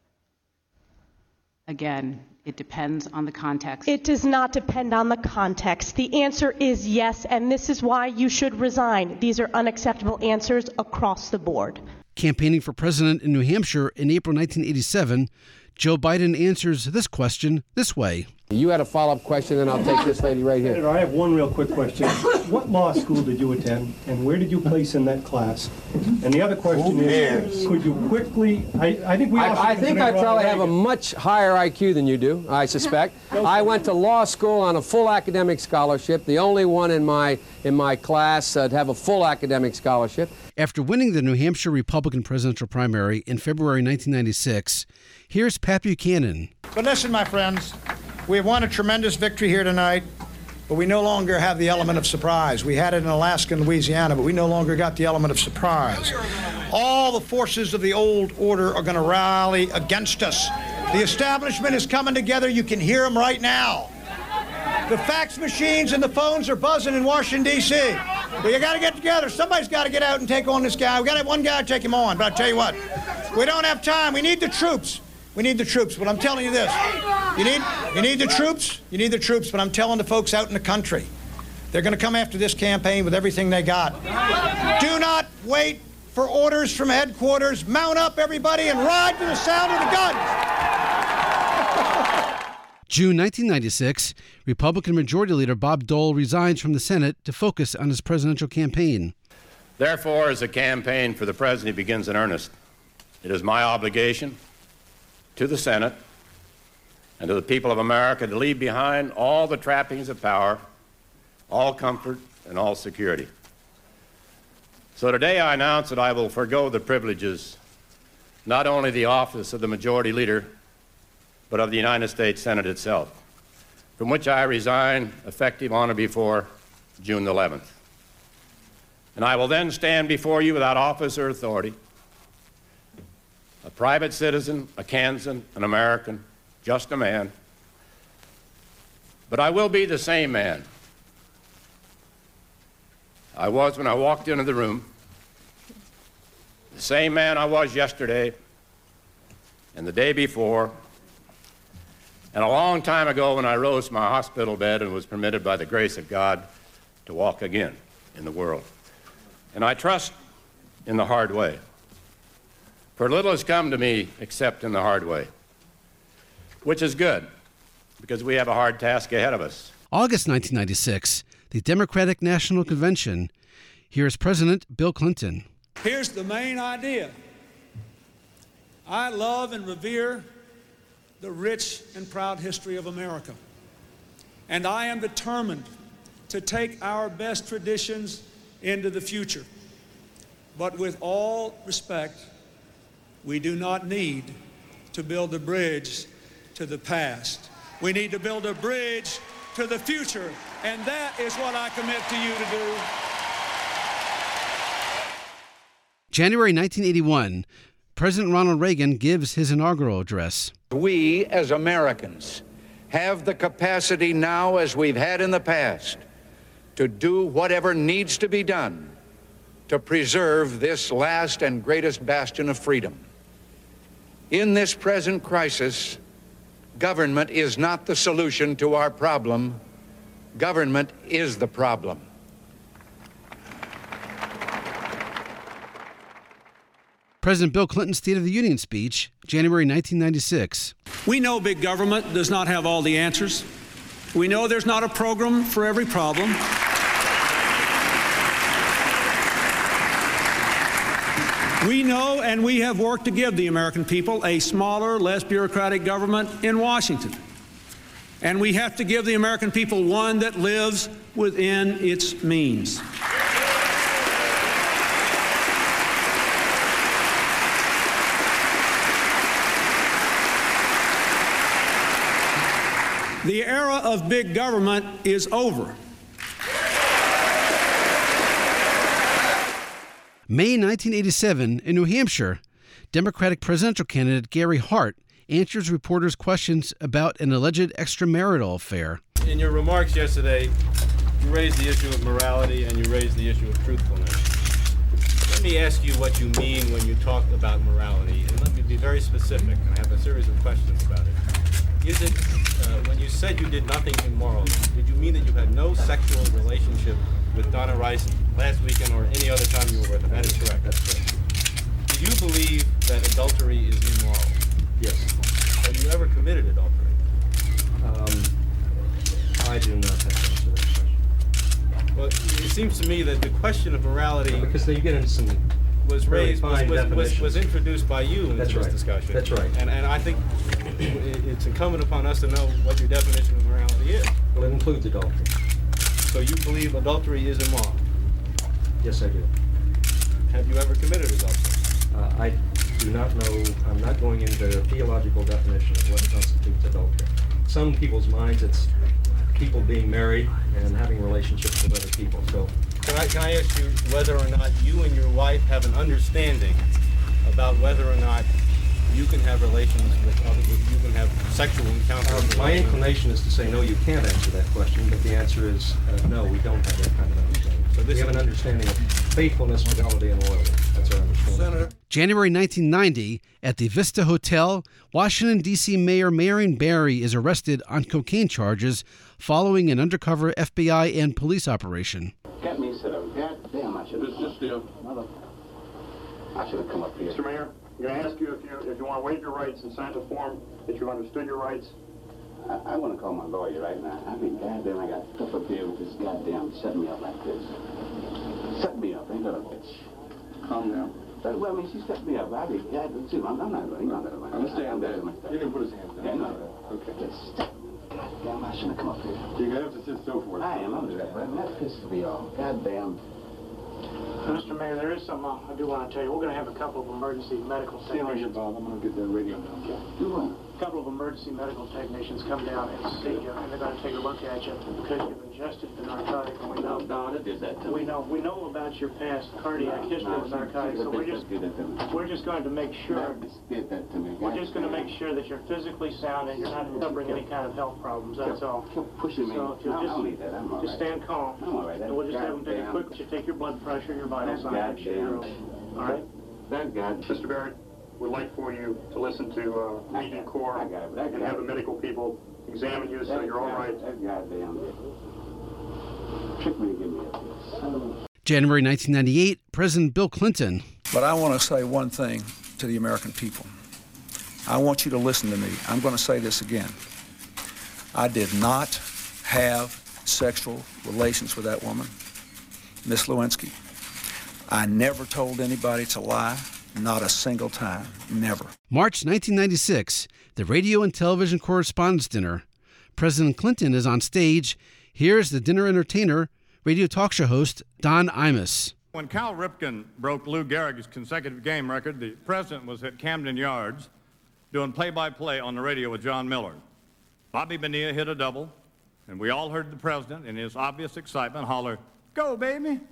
Again, it depends on the context. It does not depend on the context. The answer is yes, and this is why you should resign. These are unacceptable answers across the board. Campaigning for president in New Hampshire in April 1987, Joe Biden answers this question this way. You had a follow-up question, and I'll take this lady right here. Senator, I have one real quick question. What law school did you attend, and where did you place in that class? And the other question is, could you quickly, I think we all I think I probably have a much higher IQ than you do, I suspect. I went to law school on a full academic scholarship, the only one in my class to have a full academic scholarship. After winning the New Hampshire Republican presidential primary in February 1996, here's Pat Buchanan. But listen, my friends, we have won a tremendous victory here tonight, but we no longer have the element of surprise. We had it in Alaska and Louisiana, but we no longer got the element of surprise. All the forces of the old order are going to rally against us. The establishment is coming together. You can hear them right now. The fax machines and the phones are buzzing in Washington, D.C. Well, you got to get together. Somebody's got to get out and take on this guy. We got to have one guy to take him on. But I tell you what, we don't have time. We need the troops. We need the troops. But I'm telling you this: you need the troops. You need the troops. But I'm telling the folks out in the country, they're going to come after this campaign with everything they got. Do not wait for orders from headquarters. Mount up, everybody, and ride to the sound of the guns. June 1996, Republican Majority Leader Bob Dole resigns from the Senate to focus on his presidential campaign. Therefore, as the campaign for the president begins in earnest, it is my obligation to the Senate and to the people of America to leave behind all the trappings of power, all comfort, and all security. So today I announce that I will forego the privileges, not only the office of the Majority Leader, but of the United States Senate itself, from which I resign effective on or before June 11th. And I will then stand before you without office or authority, a private citizen, a Kansan, an American, just a man. But I will be the same man I was when I walked into the room, the same man I was yesterday and the day before, and a long time ago when I rose from my hospital bed and was permitted by the grace of God to walk again in the world. And I trust in the hard way. For little has come to me except in the hard way, which is good, because we have a hard task ahead of us. August 1996, the Democratic National Convention. Here's President Bill Clinton. Here's the main idea. I love and revere the rich and proud history of America, and I am determined to take our best traditions into the future. But with all respect, we do not need to build a bridge to the past. We need to build a bridge to the future, and that is what I commit to you to do. January 1981, President Ronald Reagan gives his inaugural address. We, as Americans, have the capacity now, as we've had in the past, to do whatever needs to be done to preserve this last and greatest bastion of freedom. In this present crisis, government is not the solution to our problem. Government is the problem. President Bill Clinton's State of the Union speech, January 1996. We know big government does not have all the answers. We know there's not a program for every problem. We know and we have worked to give the American people a smaller, less bureaucratic government in Washington. And we have to give the American people one that lives within its means. The era of big government is over. May 1987, in New Hampshire, Democratic presidential candidate Gary Hart answers reporters' questions about an alleged extramarital affair. In your remarks yesterday, you raised the issue of morality and you raised the issue of truthfulness. Let me ask you what you mean when you talk about morality, and let me be very specific, and I have a series of questions about it. Is it, when you said you did nothing immoral, did you mean that you had no sexual relationship with Donna Rice last weekend or any other time you were with her? That is correct. That's correct. Do you believe that adultery is immoral? Yes. Have you ever committed adultery? I do not have to answer that question. Well, it seems to me that the question of morality, because they get into some was raised, was introduced by you in this discussion. That's right. And I think it's incumbent upon us to know what your definition of morality is. Well, it includes adultery. So you believe adultery is immoral? Yes, I do. Have you ever committed adultery? I do not know. I'm not going into a theological definition of what constitutes adultery. In some people's minds, it's people being married and having relationships with other people. So, can I ask you whether or not you and your wife have an understanding about whether or not you can have relations with other people, you can have sexual encounters? My inclination is to say no, you can't answer that question, but the answer is no, we don't have that kind of understanding. So we have an understanding of faithfulness, fidelity, and loyalty. That's our understanding. Senator. January 1990, at the Vista Hotel, Washington, D.C. Mayor Marion Barry is arrested on cocaine charges following an undercover FBI and police operation. Get me sit up. God damn, I should have. I should have come up here. Mr. Mayor, I'm going to ask you if you want to waive your rights and sign the form that you've understood your rights. I want to call my lawyer right now. I mean, goddamn, I got stuff up here with this goddamn setting me up like this. Set me up, ain't that a bitch? Calm down. Well, I mean, she set me up. I'm not going to understand that. You can put his hands down. Yeah, no. Okay. Goddamn, I shouldn't have come up here. You're going to have to sit still for it. I am under that, but that pisses me off. Goddamn. Mr. Mayor, there is something I do want to tell you. We're going to have a couple of emergency medical technicians. Bob. I'm going to get that radio down. Do what? a couple of emergency medical technicians come down and see you, and they're going to take a look at you because you've ingested the narcotic. And we know No, they did that to we me. know about your past cardiac history with narcotics, so we're just going to make sure. Did that to me. We're just going to make sure that you're physically sound and you're not suffering any kind of health problems. That's all. Pushing me. So if No, I'll you'll leave that. I'm all just right. stand calm. I'm all right. And we'll just have them take a quick. You take your blood pressure, your vital signs. Make sure you're all right. That guy. Mr. Barrett, we'd like for you to listen to Agent Core and have the medical people examine you so you're all right. That goddamn tricked me to give me a January 1998, President Bill Clinton. But I want to say one thing to the American people. I want you to listen to me. I'm going to say this again. I did not have sexual relations with that woman, Miss Lewinsky. I never told anybody to lie, not a single time, never. March 1996, the radio and television correspondents' dinner. President Clinton is on stage. Here's the dinner entertainer, radio talk show host Don Imus. When Cal Ripken broke Lou Gehrig's consecutive game record, the president was at Camden Yards doing play-by-play on the radio with John Miller. Bobby Bonilla hit a double, and we all heard the president, in his obvious excitement, holler, "Go, baby!" And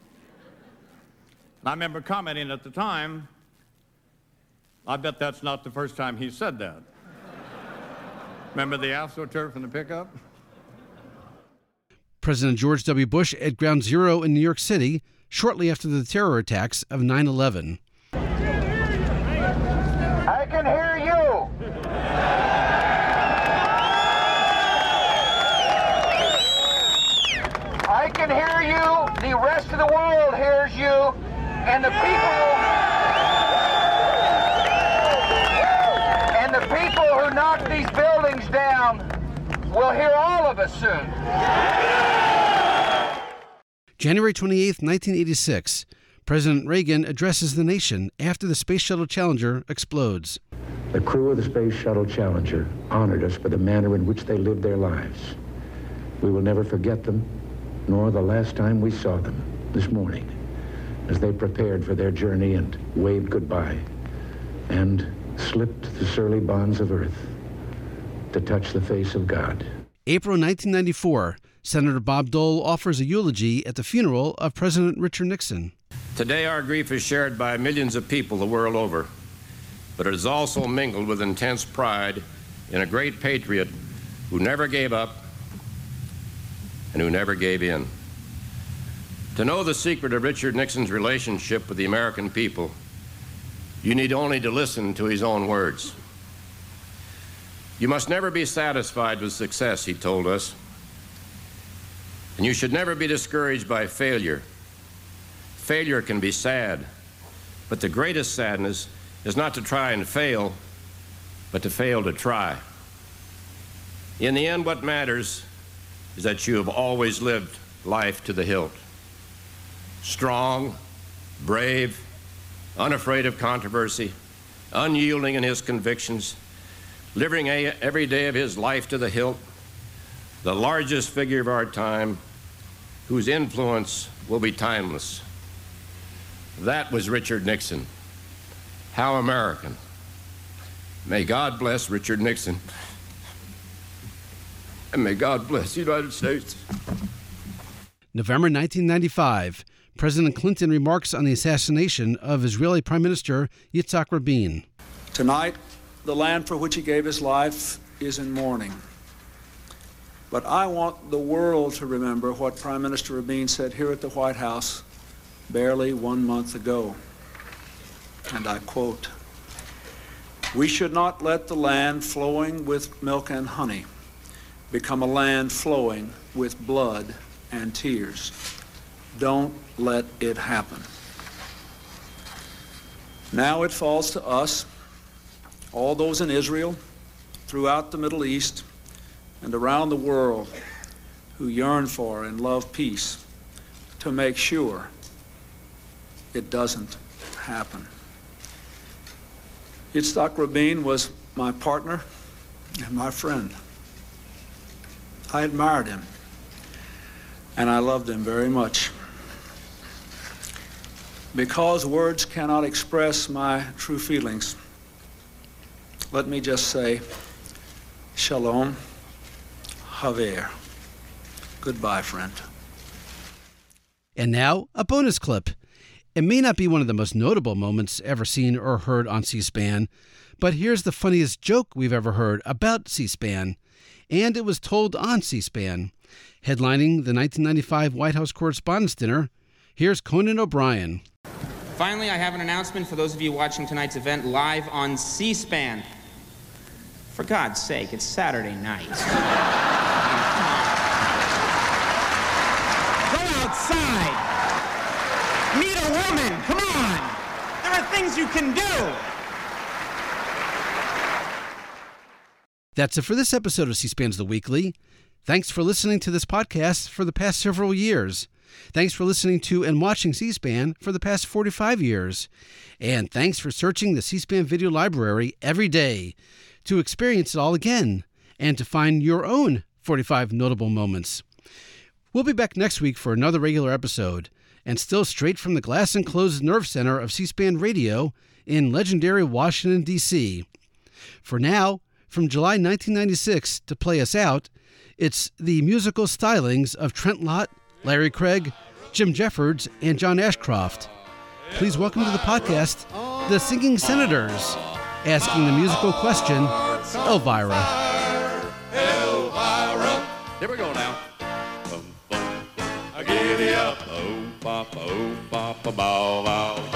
I remember commenting at the time, I bet that's not the first time he said that. Remember the AstroTurf and the pickup? President George W. Bush at Ground Zero in New York City shortly after the terror attacks of 9/11. I can hear you. I can hear you. The rest of the world hears you. And the people who knocked these buildings down will hear all of us soon. January 28, 1986, President Reagan addresses the nation after the Space Shuttle Challenger explodes. The crew of the Space Shuttle Challenger honored us for the manner in which they lived their lives. We will never forget them, nor the last time we saw them this morning, as they prepared for their journey and waved goodbye and slipped the surly bonds of earth to touch the face of God. April 1994, Senator Bob Dole offers a eulogy at the funeral of President Richard Nixon. Today our grief is shared by millions of people the world over, but it is also mingled with intense pride in a great patriot who never gave up and who never gave in. To know the secret of Richard Nixon's relationship with the American people, you need only to listen to his own words. You must never be satisfied with success, he told us, and you should never be discouraged by failure. Failure can be sad, but the greatest sadness is not to try and fail, but to fail to try. In the end, what matters is that you have always lived life to the hilt. Strong, brave, unafraid of controversy, unyielding in his convictions, living every day of his life to the hilt, the largest figure of our time, whose influence will be timeless. That was Richard Nixon. How American. May God bless Richard Nixon. And may God bless the United States. November 1995, President Clinton remarks on the assassination of Israeli Prime Minister Yitzhak Rabin. Tonight, the land for which he gave his life is in mourning. But I want the world to remember what Prime Minister Rabin said here at the White House barely 1 month ago. And I quote, "We should not let the land flowing with milk and honey become a land flowing with blood and tears. Don't let it happen." Now it falls to us, all those in Israel, throughout the Middle East, and around the world who yearn for and love peace, to make sure it doesn't happen. Yitzhak Rabin was my partner and my friend. I admired him, and I loved him very much. Because words cannot express my true feelings, let me just say, Shalom, Haver. Goodbye, friend. And now, a bonus clip. It may not be one of the most notable moments ever seen or heard on C-SPAN, but here's the funniest joke we've ever heard about C-SPAN. And it was told on C-SPAN. Headlining the 1995 White House Correspondents' Dinner, here's Conan O'Brien. Finally, I have an announcement for those of you watching tonight's event live on C-SPAN. For God's sake, it's Saturday night. Go outside. Meet a woman. Come on. There are things you can do. That's it for this episode of C-SPAN's The Weekly. Thanks for listening to this podcast for the past several years. Thanks for listening to and watching C-SPAN for the past 45 years. And thanks for searching the C-SPAN video library every day to experience it all again and to find your own 45 notable moments. We'll be back next week for another regular episode, and still straight from the glass enclosed nerve center of C-SPAN Radio in legendary Washington, D.C. For now, from July 1996 to play us out, it's the musical stylings of Trent Lott, Larry Craig, Jim Jeffords, and John Ashcroft. Please welcome to the podcast, the Singing Senators, asking the musical question, Elvira. Here we go now. Giddy up, oh, papa, bow, bow.